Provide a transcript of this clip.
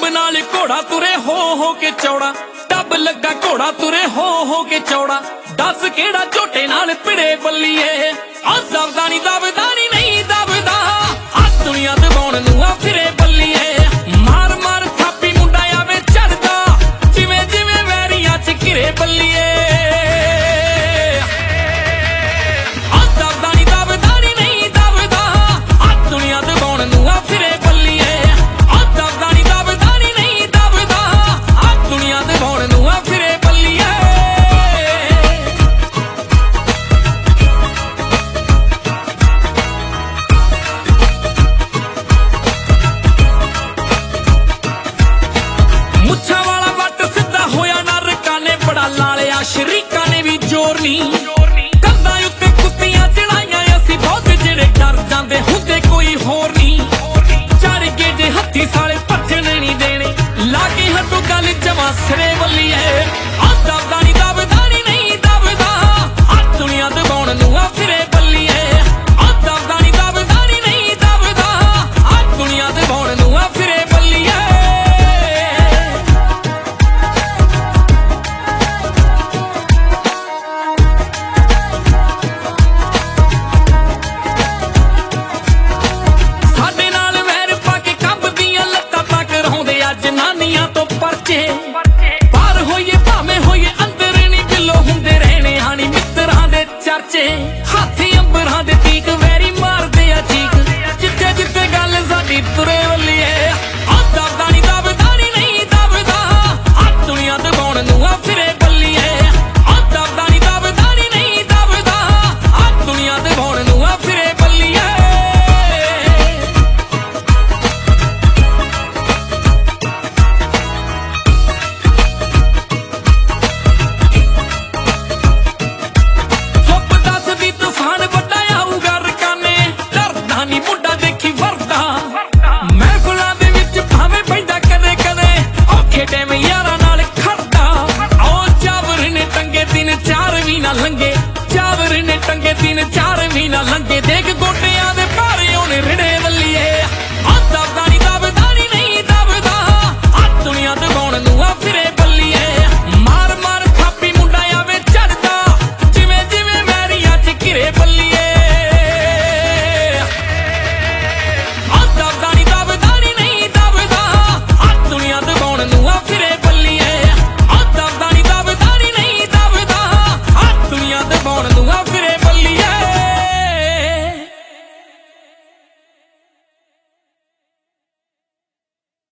Dub नाल घोड़ा तुरे हो के चौड़ा, डब लगा घोड़ा तुरे हो के चौड़ा। दस केड़ा झोटे नाल भिड़े बल्लीए, आ दबदा नहीं दबदा, आ दुनिया दबाउण नूं आ फिरे बल्लीए। मार मार थापी मुंडा आवे चढ़दा, जिवें जिवें वैरियां च घिरे बल्लीए। शरीका ने भी जोर नहीं कंधा उत्ते कुत्तियां चढ़ाइयां, असीं बहुत जेड़े डर जांदे हुंदे कोई होर नहीं। चढ़ के जे हत्थी साले भज्जण नहीं देने, लागे हटो गल जमा सिरे वल्ली है। आ दबदा नहीं दबदा, आ दुनिया दबाउण नूं आ फिरे बल्ली है। आ दबदा नहीं दबदा, आ दुनिया दबाउण नूं आ फिरे बल्ली है। जनानियां तो परचे पार होइए भावें होइए अंदर नहीं बिलो हुंदे रहने हानी मित्रां दे चर्चे। हाथी अंबरां दे तीक वैरी मारदे आ चीक, जिथे जिथे गल साडी तुरे वल्ली है। आ दबदा नहीं दबदा, आ दुनिया दबाउण नूं आ फिरे बल्ली है। आ दबदा नहीं दबदा, आ दुनिया दबाउण नूं आ फिरे बल्ली है। लंगे चावर ने टंगे तीन चार महीना लंगे, देख गोटियां दे भारे होने रिड़े वल्लीए। आ दबदा नहीं दबदा, आ दुनिया दबाउण नूं आ फिरे बल्लीए। मार मार थापी मुंडा आवे चढ़दा, जिवें जिवें वैरियां च घिरे बल्लीए। आ दबदा नहीं दबदा, आ दुनिया दबाउण नूं आ फिरे बल्लीए। आ दबदा नहीं दबदा, आ दुनिया दबाउण नूं आ